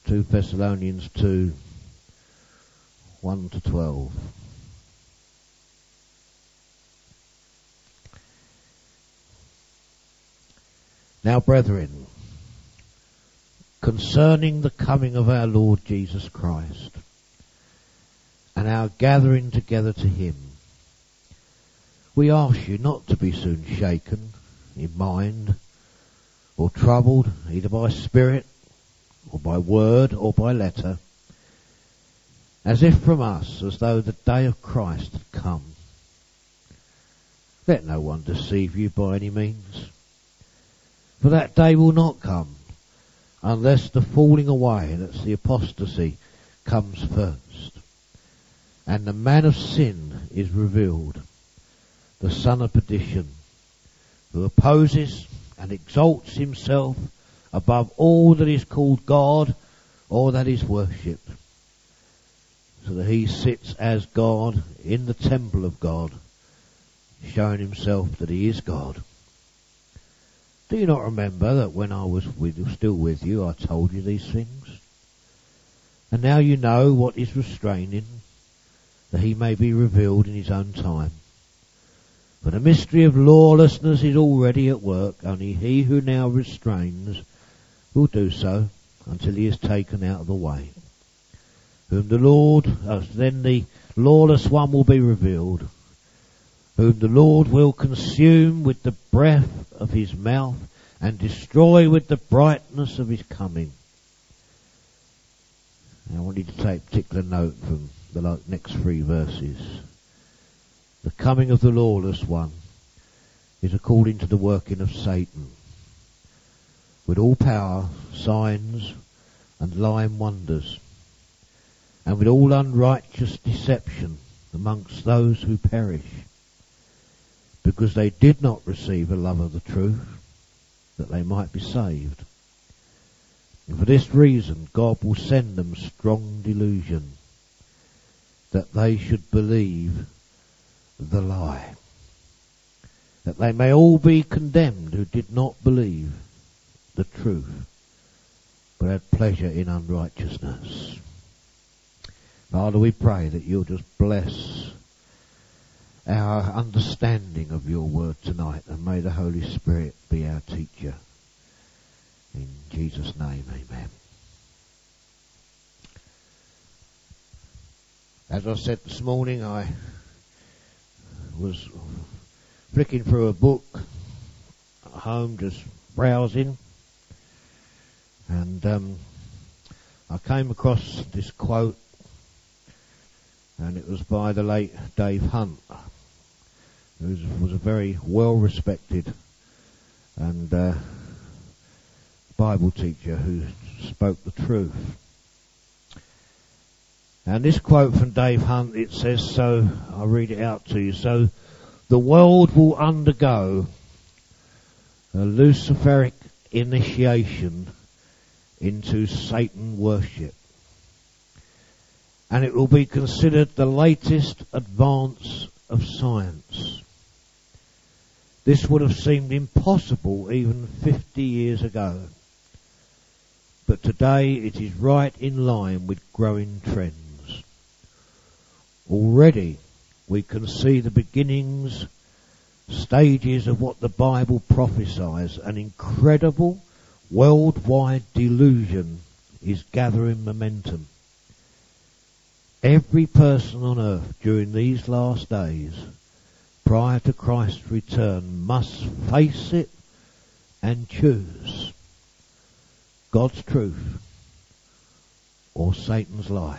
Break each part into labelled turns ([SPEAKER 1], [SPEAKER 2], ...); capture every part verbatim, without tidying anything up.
[SPEAKER 1] Second Thessalonians two, one to twelve. Now, brethren, concerning the coming of our Lord Jesus Christ and our gathering together to him, we ask you not to be soon shaken in mind or troubled either by spirit or by word or by letter, as if from us, as though the day of Christ had come. Let no one deceive you by any means, for that day will not come unless the falling away, that's the apostasy, comes first, and the man of sin is revealed, the son of perdition, who opposes and exalts himself above all that is called God or that is worshipped, so that he sits as God in the temple of God, showing himself that he is God. Do you not remember that when I was with, still with you, I told you these things? And now you know what is restraining, that he may be revealed in his own time. For the mystery of lawlessness is already at work, only he who now restrains will do so until he is taken out of the way. Whom the Lord, uh, then the lawless one will be revealed, whom the Lord will consume with the breath of his mouth and destroy with the brightness of his coming. Now I want you to take particular note from the next three verses. The coming of the lawless one is according to the working of Satan, with all power, signs, and lying wonders, and with all unrighteous deception amongst those who perish, because they did not receive a love of the truth, that they might be saved. And for this reason God will send them strong delusion, that they should believe the lie, that they may all be condemned who did not believe the truth, but had pleasure in unrighteousness. Father, we pray that you'll just bless our understanding of your word tonight, and may the Holy Spirit be our teacher. In Jesus' name, amen. As I said this morning, I was flicking through a book at home, just browsing, and um, I came across this quote, and it was by the late Dave Hunt, who was, was a very well-respected and uh, Bible teacher who spoke the truth. And this quote from Dave Hunt, it says, so, I'll read it out to you. So, the world will undergo a Luciferic initiation into Satan worship, and it will be considered the latest advance of science. This would have seemed impossible even fifty years ago, but today it is right in line with growing trends. Already we can see the beginnings, stages of what the Bible prophesies. An incredible worldwide delusion is gathering momentum. Every person on earth during these last days, prior to Christ's return, must face it and choose God's truth or Satan's lie.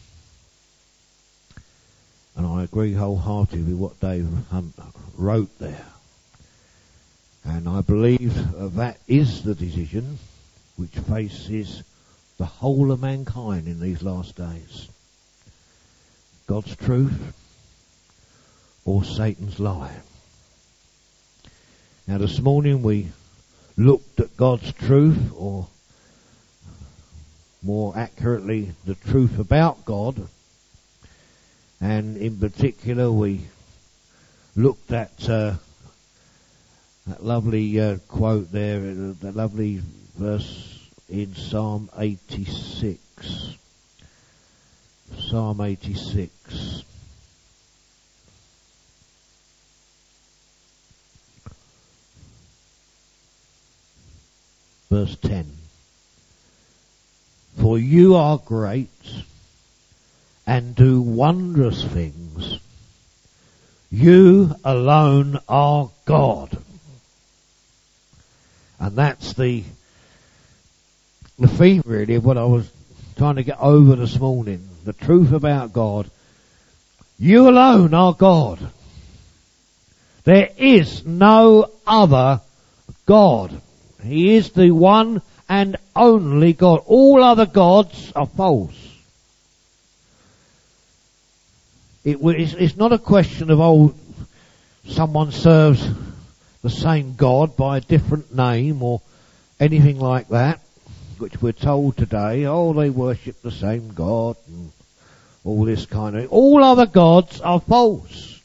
[SPEAKER 1] And I agree wholeheartedly with what Dave Hunt wrote there. And I believe that is the decision which faces the whole of mankind in these last days. God's truth or Satan's lie. Now this morning we looked at God's truth, or more accurately the truth about God, and in particular we looked at uh, that lovely uh, quote there, uh, that lovely verse in Psalm eighty-six. Psalm eighty-six. Verse ten. For you are great and do wondrous things. You alone are God. And that's the the theme really of what I was trying to get over this morning. The truth about God. You alone are God. There is no other God. He is the one and only God. All other gods are false. It, it's, it's not a question of, oh, someone serves the same God by a different name or anything like that, which we're told today. Oh, they worship the same God and all this kind of... All other gods are false.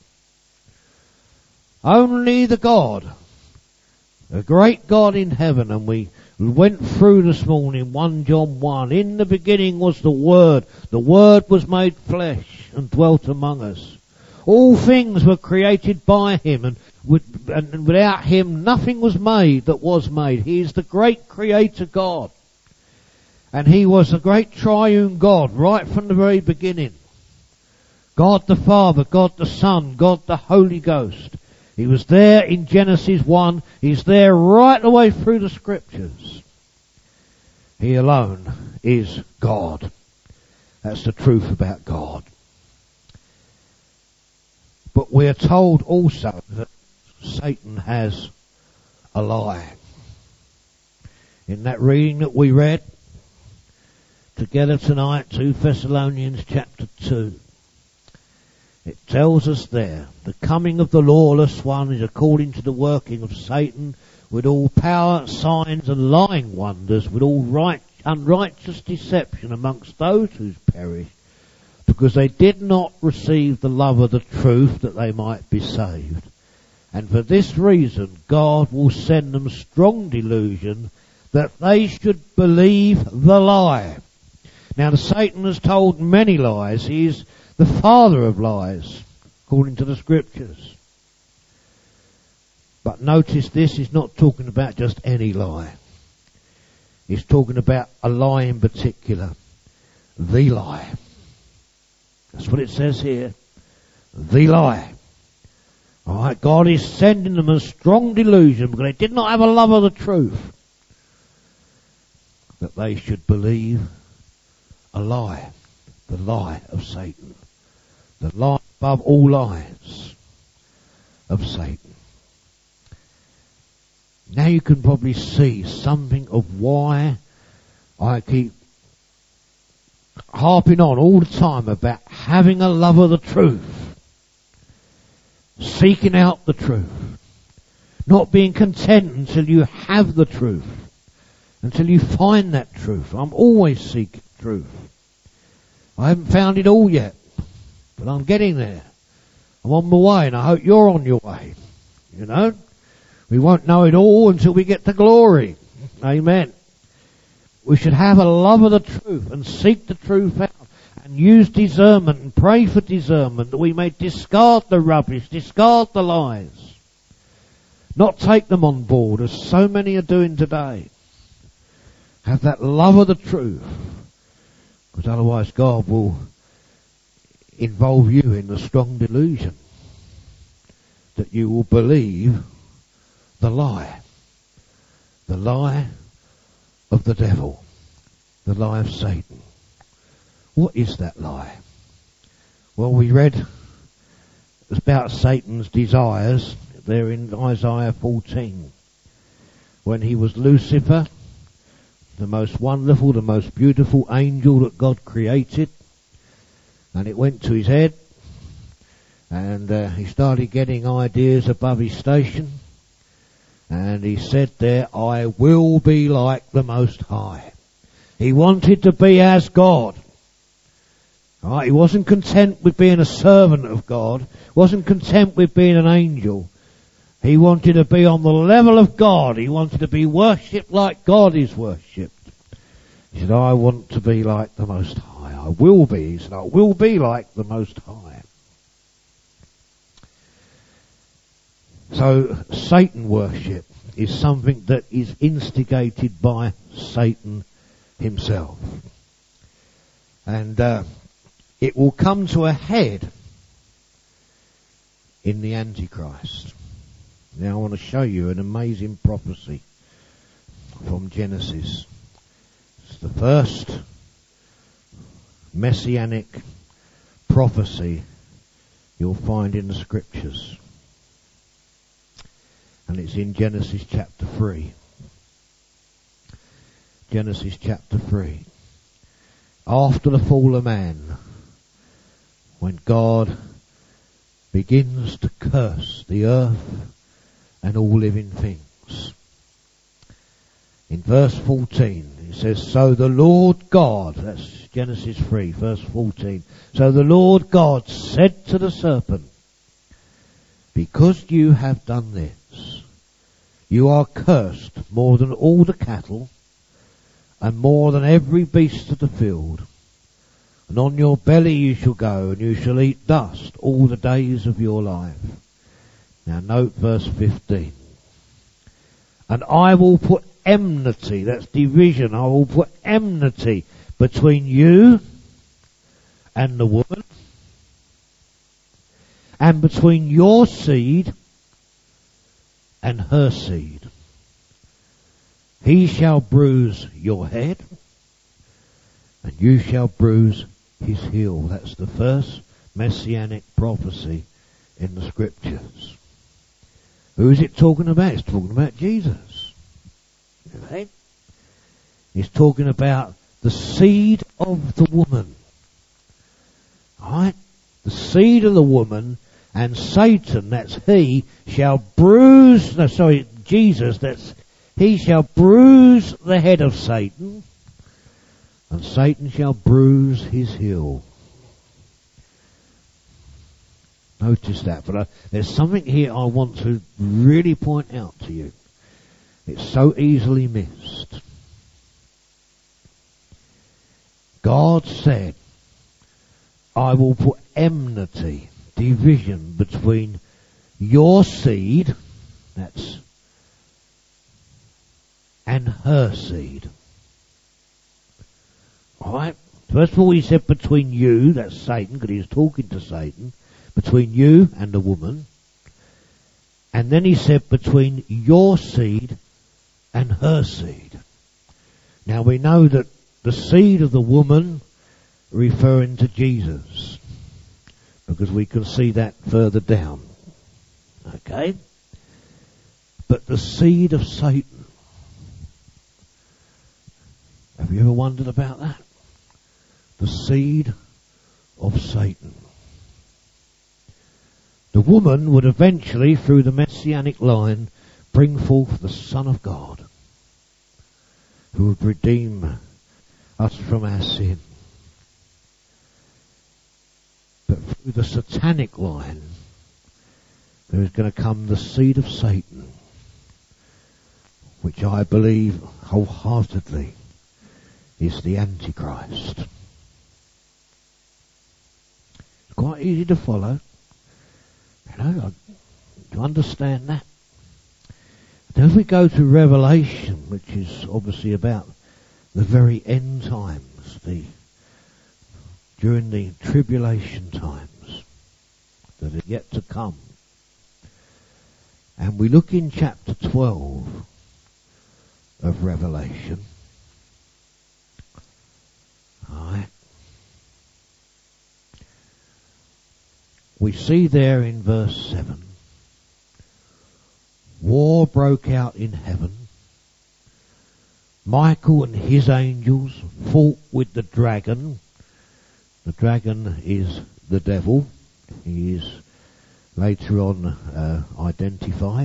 [SPEAKER 1] Only the God, the great God in heaven, and we went through this morning, First John one. In the beginning was the Word. The Word was made flesh and dwelt among us. All things were created by Him, and, with, and without Him nothing was made that was made. He is the great Creator God. And He was the great triune God right from the very beginning. God the Father, God the Son, God the Holy Ghost. He was there in Genesis one. He's there right the way through the Scriptures. He alone is God. That's the truth about God. But we're told also that Satan has a lie. In that reading that we read together tonight, Second Thessalonians chapter two, it tells us there, the coming of the lawless one is according to the working of Satan, with all power, signs and lying wonders, with all right, unrighteous deception amongst those who perish, because they did not receive the love of the truth that they might be saved. And for this reason God will send them strong delusion that they should believe the lie. Now the Satan has told many lies. He is the father of lies, according to the Scriptures. But notice this, he's not talking about just any lie. He's talking about a lie in particular. The lie. That's what it says here. The lie. Alright, God is sending them a strong delusion because they did not have a love of the truth, that they should believe a lie. The lie of Satan. The lie above all lies of Satan. Now you can probably see something of why I keep harping on all the time about having a love of the truth. Seeking out the truth. Not being content until you have the truth. Until you find that truth. I'm always seeking truth. I haven't found it all yet, but I'm getting there. I'm on my way, and I hope you're on your way. You know? We won't know it all until we get to glory. Amen. We should have a love of the truth and seek the truth out and use discernment and pray for discernment that we may discard the rubbish, discard the lies. Not take them on board as so many are doing today. Have that love of the truth. Because otherwise God will involve you in the strong delusion that you will believe the lie. The lie of the devil. The lie of Satan. What is that lie? Well, we read about Satan's desires there in Isaiah fourteen. When he was Lucifer, the most wonderful, the most beautiful angel that God created. And it went to his head. And uh, he started getting ideas above his station. And he said there, I will be like the Most High. He wanted to be as God. Right? He wasn't content with being a servant of God. Wasn't content with being an angel. He wanted to be on the level of God. He wanted to be worshipped like God is worshipped. He said, I want to be like the Most High. I will be. He said, I will be like the Most High. So Satan worship is something that is instigated by Satan himself. And uh, it will come to a head in the Antichrist. Now I want to show you an amazing prophecy from Genesis. It's the first messianic prophecy you'll find in the scriptures. And it's in Genesis chapter three. Genesis chapter three. After the fall of man, when God begins to curse the earth and all living things. In verse fourteen, it says, So the Lord God, that's Genesis three, verse fourteen. So the Lord God said to the serpent, Because you have done this, you are cursed more than all the cattle, and more than every beast of the field. And on your belly you shall go, and you shall eat dust all the days of your life. Now note verse fifteen. And I will put enmity, that's division, I will put enmity between you and the woman, and between your seed and her seed. He shall bruise your head, and you shall bruise his heel. That's the first messianic prophecy in the scriptures. Who is it talking about? It's talking about Jesus. Okay? He's talking about the seed of the woman. Alright? The seed of the woman, and Satan, that's he, shall bruise, no, sorry, Jesus, that's, he shall bruise the head of Satan, and Satan shall bruise his heel. Notice that, but I, there's something here I want to really point out to you. It's so easily missed. God said, I will put enmity, division between your seed, that's, and her seed. Alright? First of all he said between you, that's Satan, because he was talking to Satan, between you and the woman. And then he said between your seed and her seed. Now we know that the seed of the woman referring to Jesus, because we can see that further down. Okay? But the seed of Satan, have you ever wondered about that? The seed of Satan. The woman would eventually, through the messianic line, bring forth the Son of God, who would redeem us from our sin. But through the satanic line, there is going to come the seed of Satan, which I believe wholeheartedly is the Antichrist. It's quite easy to follow. You know, to understand that. Then if we go to Revelation, which is obviously about the very end times, the during the tribulation times that are yet to come. And we look in chapter twelve of Revelation. Alright. We see there in verse seven, war broke out in heaven. Michael and his angels fought with the dragon. The dragon is the devil. He is later on uh, identified.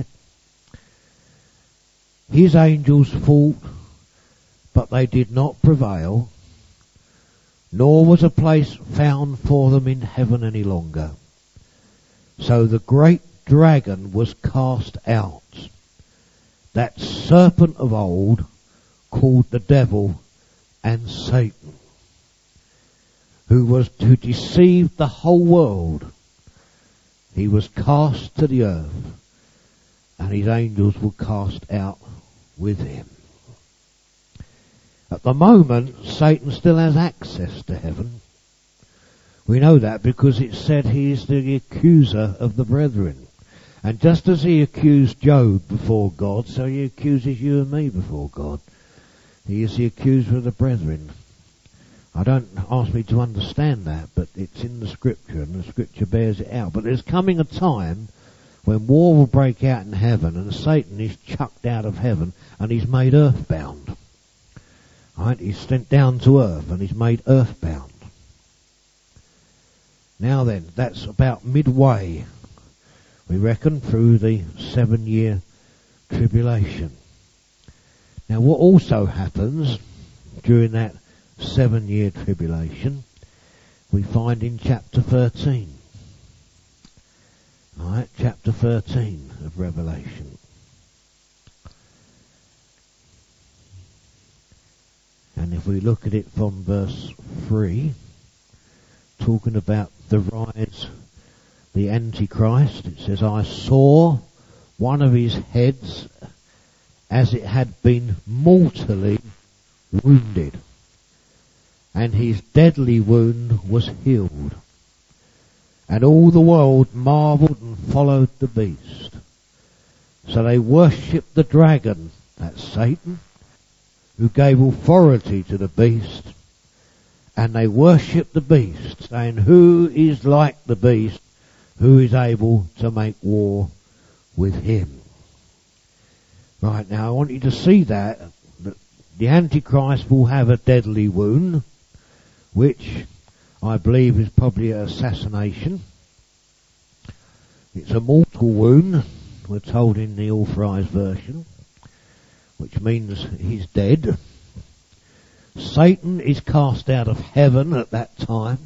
[SPEAKER 1] His angels fought, but they did not prevail, nor was a place found for them in heaven any longer. So the great dragon was cast out, that serpent of old, called the devil and Satan, who was to deceive the whole world. He was cast to the earth, and his angels were cast out with him. At the moment, Satan still has access to heaven. We know that because it said he is the accuser of the brethren. And just as he accused Job before God, so he accuses you and me before God. He is the accuser of the brethren. I don't ask me to understand that, but it's in the scripture, and the scripture bears it out. But there's coming a time when war will break out in heaven, and Satan is chucked out of heaven, and he's made earthbound. Right? He's sent down to earth, and he's made earthbound. Now then, that's about midway, we reckon, through the seven-year tribulation. Now what also happens during that seven-year tribulation, we find in chapter thirteen. Alright, chapter thirteen of Revelation. And if we look at it from verse three, talking about the rise, the Antichrist, it says, I saw one of his heads as it had been mortally wounded, and his deadly wound was healed. And all the world marvelled and followed the beast. So they worshipped the dragon, that's Satan, who gave authority to the beast, and they worshipped the beast, saying, who is like the beast, who is able to make war with him? Right, now I want you to see that, that the Antichrist will have a deadly wound, which I believe is probably an assassination. It's a mortal wound, we're told in the Authorized Version, which means he's dead. Satan is cast out of heaven at that time,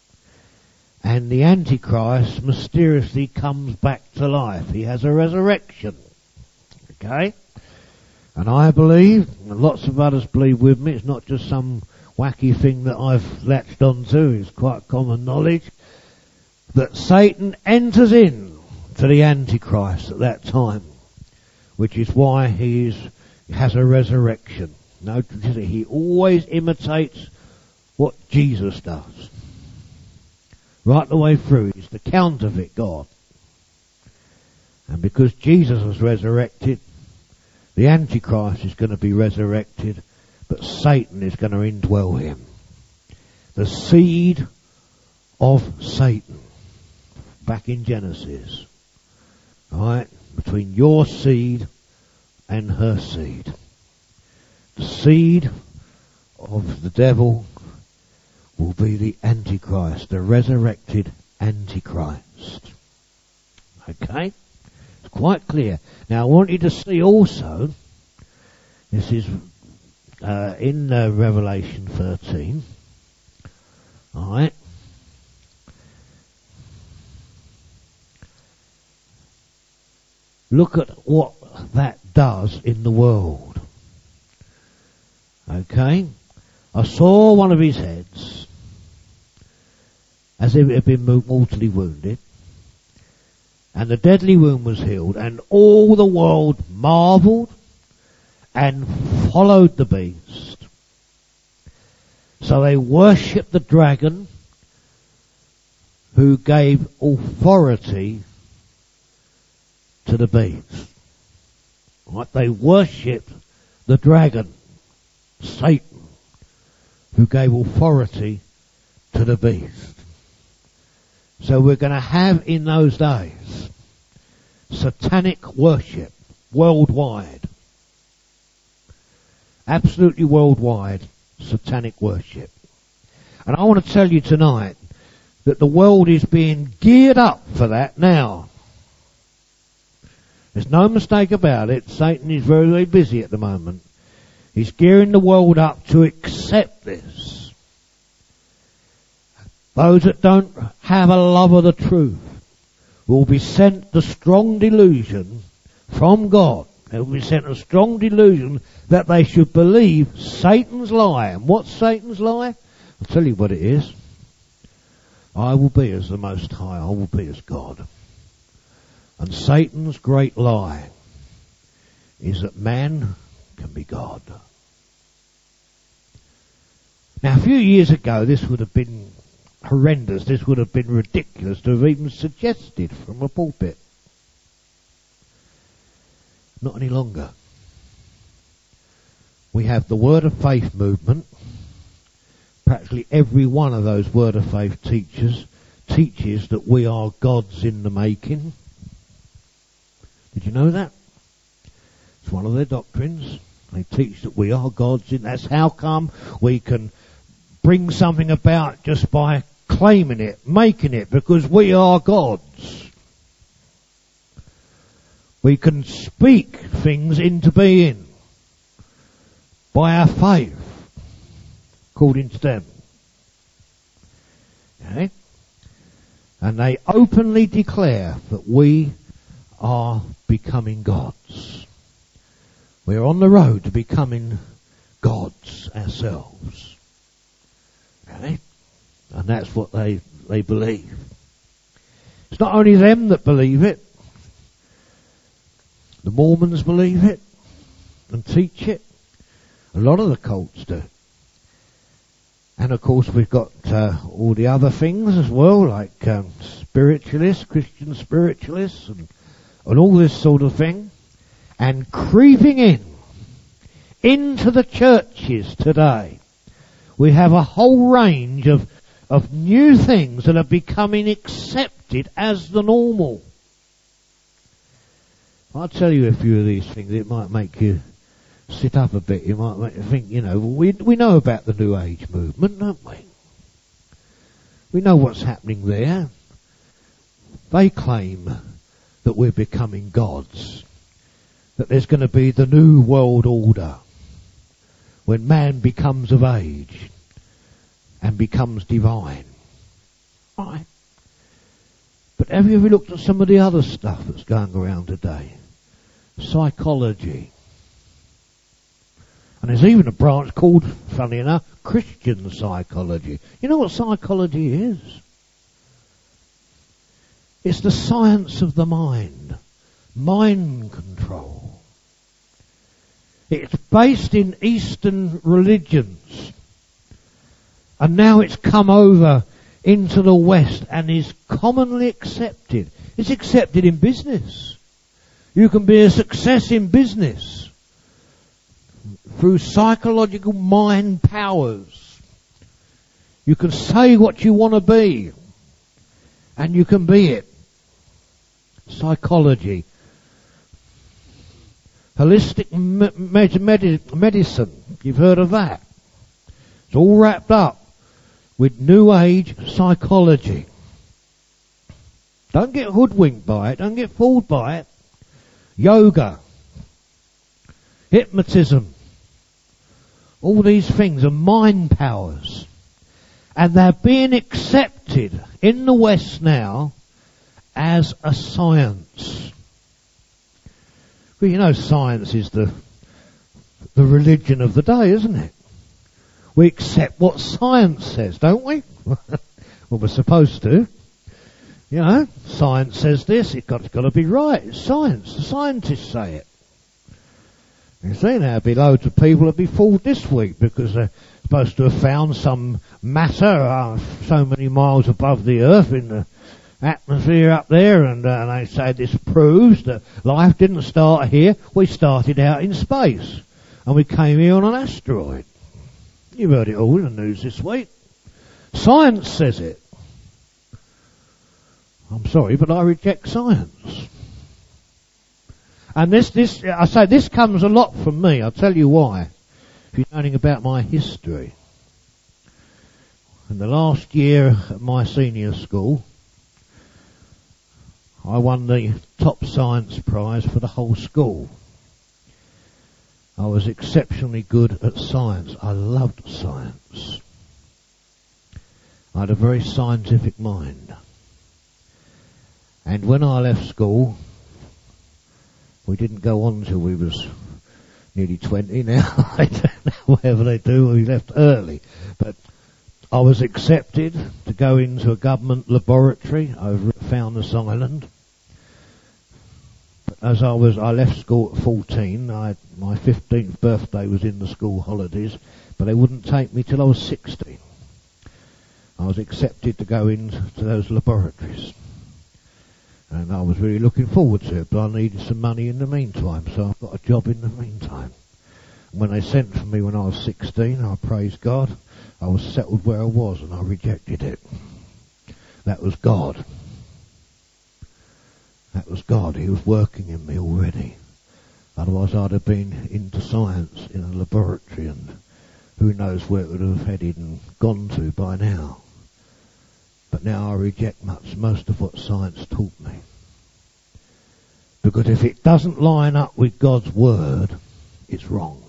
[SPEAKER 1] and the Antichrist mysteriously comes back to life. He has a resurrection. Okay? And I believe, and lots of others believe with me, it's not just some wacky thing that I've latched onto, it's quite common knowledge, that Satan enters in to the Antichrist at that time, which is why he is, has a resurrection. No, he always imitates what Jesus does. Right the way through, he's the counterfeit God. And because Jesus was resurrected, the Antichrist is going to be resurrected, but Satan is going to indwell him. The seed of Satan, back in Genesis. Right? Between your seed and her seed. The seed of the devil will be the Antichrist, the resurrected Antichrist. Okay? It's quite clear. Now I want you to see also, this is uh, in uh, Revelation thirteen. Alright? Look at what that does in the world. Okay? I saw one of his heads as if it had been mortally wounded, and the deadly wound was healed, and all the world marvelled and followed the beast. So they worshipped the dragon, who gave authority to the beast. Right? They worshipped the dragon, Satan, who gave authority to the beast. So we're going to have in those days satanic worship worldwide. Absolutely worldwide satanic worship. And I want to tell you tonight that the world is being geared up for that now. There's no mistake about it. Satan is very, very busy at the moment. He's gearing the world up to accept this. Those that don't have a love of the truth will be sent the strong delusion from God. They will be sent a strong delusion that they should believe Satan's lie. And what's Satan's lie? I'll tell you what it is. I will be as the Most High. I will be as God. And Satan's great lie is that man can be God. Now, a few years ago, this would have been horrendous. This would have been ridiculous to have even suggested from a pulpit. Not any longer. We have the Word of Faith movement. Practically every one of those Word of Faith teachers teaches that we are gods in the making. Did you know that? It's one of their doctrines. They teach that we are gods in. That's how come we can bring something about just by claiming it, making it, because we are gods. We can speak things into being by our faith, according to them. Okay? And they openly declare that we are becoming gods. We're on the road to becoming gods ourselves. Okay? And that's what they, they believe. It's not only them that believe it. The Mormons believe it and teach it. A lot of the cults do. And of course we've got uh, all the other things as well, like um, spiritualists, Christian spiritualists, and, and all this sort of thing. And creeping in, into the churches today, we have a whole range of, of new things that are becoming accepted as the normal. I'll tell you a few of these things. It might make you sit up a bit. You might make you think, you know, we we know about the New Age movement, don't we? We know what's happening there. They claim that we're becoming gods. That there's going to be the new world order when man becomes of age and becomes divine. Right. But have you ever looked at some of the other stuff that's going around today? Psychology. And there's even a branch called, funny enough, Christian psychology. You know what psychology is? It's the science of the mind. Mind control. It's based in Eastern religions. And now it's come over into the West and is commonly accepted. It's accepted in business. You can be a success in business through psychological mind powers. You can say what you want to be, and you can be it. Psychology. Holistic me- med- med- medicine. You've heard of that. It's all wrapped up with New Age psychology. Don't get hoodwinked by it. Don't get fooled by it. Yoga. Hypnotism. All these things are mind powers. And they're being accepted in the West now as a science. Well, you know, science is the the religion of the day, isn't it? We accept what science says, don't we? Well, we're supposed to. You know, science says this, it's got, it's got to be right. It's science. The scientists say it. You see, there'll be loads of people that'll be fooled this week because they're supposed to have found some matter uh, so many miles above the Earth in the atmosphere up there, and, uh, and they say this proves that life didn't start here. We started out in space, and we came here on an asteroid. You've heard it all in the news this week. Science says it. I'm sorry, but I reject science. And this, this, I say this comes a lot from me. I'll tell you why. If you know anything about my history. In the last year at my senior school, I won the top science prize for the whole school. I was exceptionally good at science. I loved science. I had a very scientific mind. And when I left school, We didn't go on till we was nearly twenty now. I don't know, whatever they do, we left early. But I was accepted to go into a government laboratory over at Fountas Island. But as I was, I left school at fourteen. I, my fifteenth birthday was in the school holidays, but they wouldn't take me till I was sixteen. I was accepted to go into those laboratories. And I was really looking forward to it, but I needed some money in the meantime, so I got a job in the meantime. And when they sent for me when I was sixteen, I praised God, I was settled where I was and I rejected it. That was God. That was God. He was working in me already. Otherwise I'd have been into science in a laboratory, and who knows where it would have headed and gone to by now. But now I reject much, most of what science taught me. Because if it doesn't line up with God's word, it's wrong.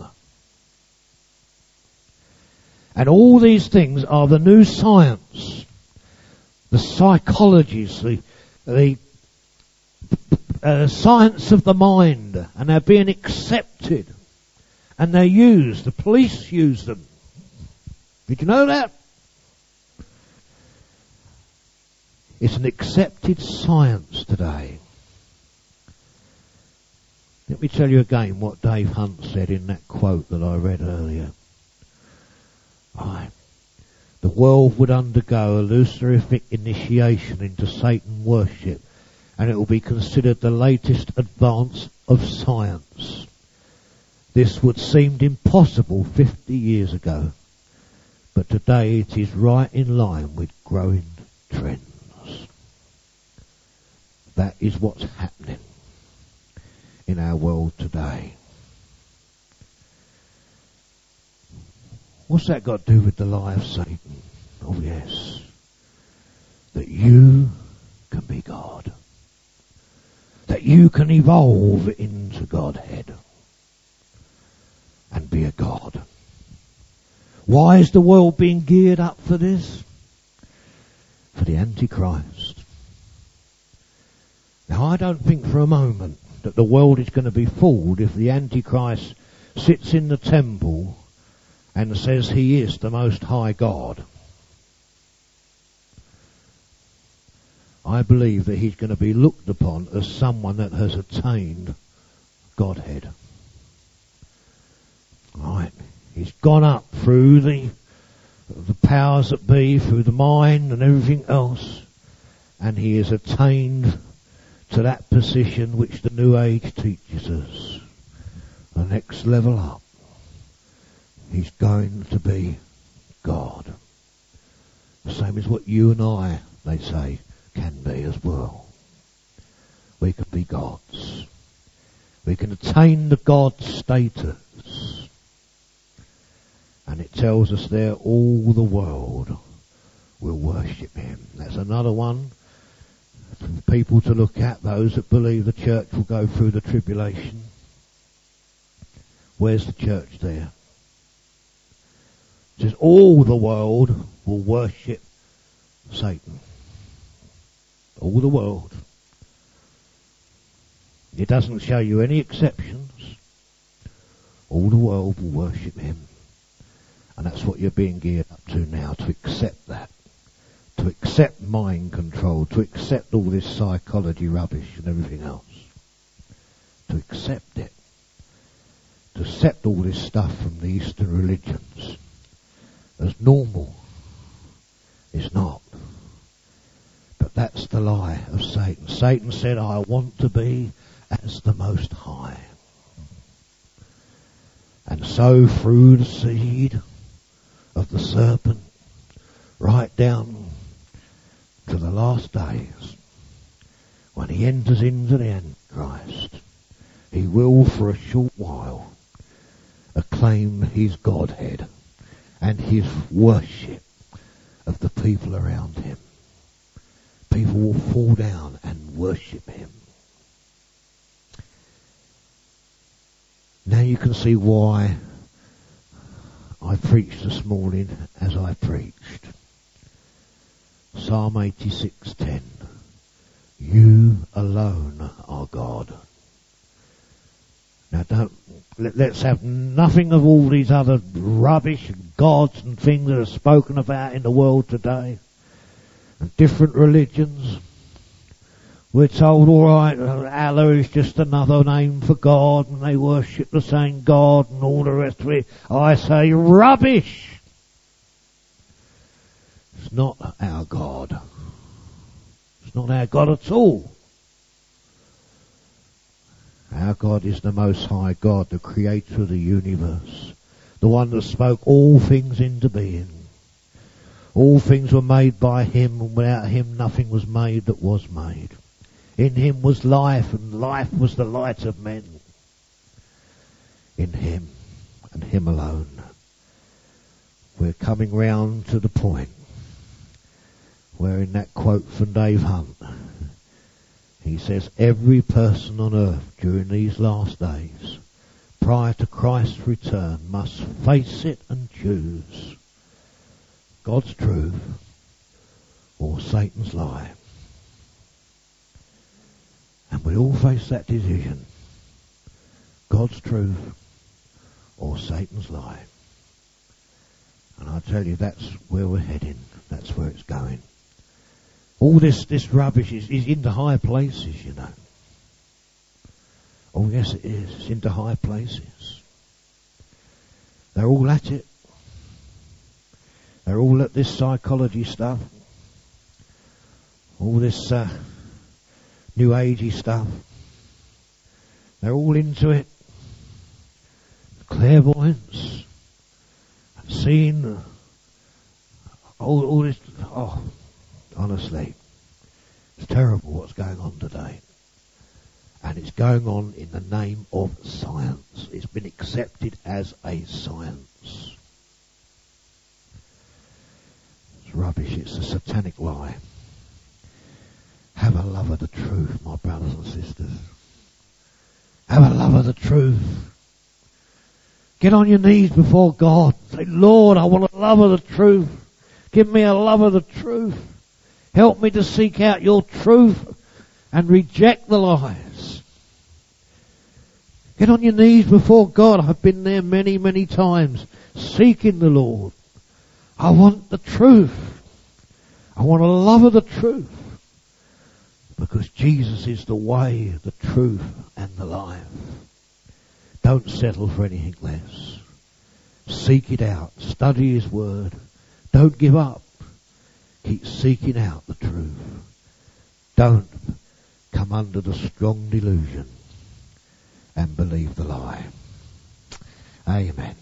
[SPEAKER 1] And all these things are the new science, the psychologies, the, the uh, science of the mind, and they're being accepted. And they're used. The police use them. Did you know that? It's an accepted science today. Let me tell you again what Dave Hunt said in that quote that I read earlier. Right. The world would undergo a Luciferic initiation into Satan worship, and it will be considered the latest advance of science. This would seem impossible fifty years ago, but today it is right in line with growing trends. That is what's happening in our world today. What's that got to do with the lie of Satan? Oh yes, that you can be God. That you can evolve into Godhead and be a God. Why is the world being geared up for this? For the Antichrist. Now I don't think for a moment that the world is going to be fooled if the Antichrist sits in the temple and says he is the Most High God. I believe that he's going to be looked upon as someone that has attained Godhead. Right. He's gone up through the the powers that be, through the mind and everything else, and he has attained to that position which the New Age teaches us. The next level up. He's going to be God. The same as what you and I, they say, can be as well. We can be gods. We can attain the God status. And it tells us there all the world will worship him. That's another one for people to look at, those that believe the church will go through the tribulation. Where's the church there? It says all the world will worship Satan. All the world. It doesn't show you any exceptions. All the world will worship him. And that's what you're being geared up to now, to accept that. To accept mind control, to accept all this psychology rubbish and everything else. To accept it. To accept all this stuff from the Eastern religions as normal. It's not. But that's the lie of Satan. Satan said, I want to be as the Most High. And so through the seed of the serpent, right down to the last days, when he enters into the Antichrist, he will for a short while acclaim his Godhead and his worship of the people around him. People will fall down and worship him. Now you can see why I preached this morning as I preached. Psalm eighty-six ten. You alone are God. Now don't, let, let's have nothing of all these other rubbish and gods and things that are spoken about in the world today. And different religions. We're told, all right, Allah is just another name for God, and they worship the same God and all the rest of it. I say rubbish. It's not our God. It's not our God at all. Our God is the Most High God, the Creator of the universe, the one that spoke all things into being. All things were made by Him, and without Him nothing was made that was made. In Him was life, and life was the light of men. In Him, and Him alone. We're coming round to the point where in that quote from Dave Hunt, he says, every person on earth during these last days, prior to Christ's return, must face it and choose God's truth or Satan's lie. And we all face that decision. God's truth or Satan's lie. And I tell you, that's where we're heading. That's where it's going. All this, this rubbish is, is into high places, you know. Oh yes it is. It's into high places. They're all at it. They're all at this psychology stuff. All this uh, new agey stuff. They're all into it. Clairvoyance. Seeing uh, all, all this. Oh, honestly, it's terrible what's going on today. And it's going on in the name of science. It's been accepted as a science. It's rubbish. It's a satanic lie. Have a love of the truth, my brothers and sisters. Have a love of the truth. Get on your knees before God. Say, Lord, I want a love of the truth. Give me a love of the truth. Help me to seek out your truth and reject the lies. Get on your knees before God. I've been there many, many times, seeking the Lord. I want the truth. I want a love of the truth. Because Jesus is the way, the truth, and the life. Don't settle for anything less. Seek it out. Study His Word. Don't give up. Keep seeking out the truth. Don't come under the strong delusion and believe the lie. Amen.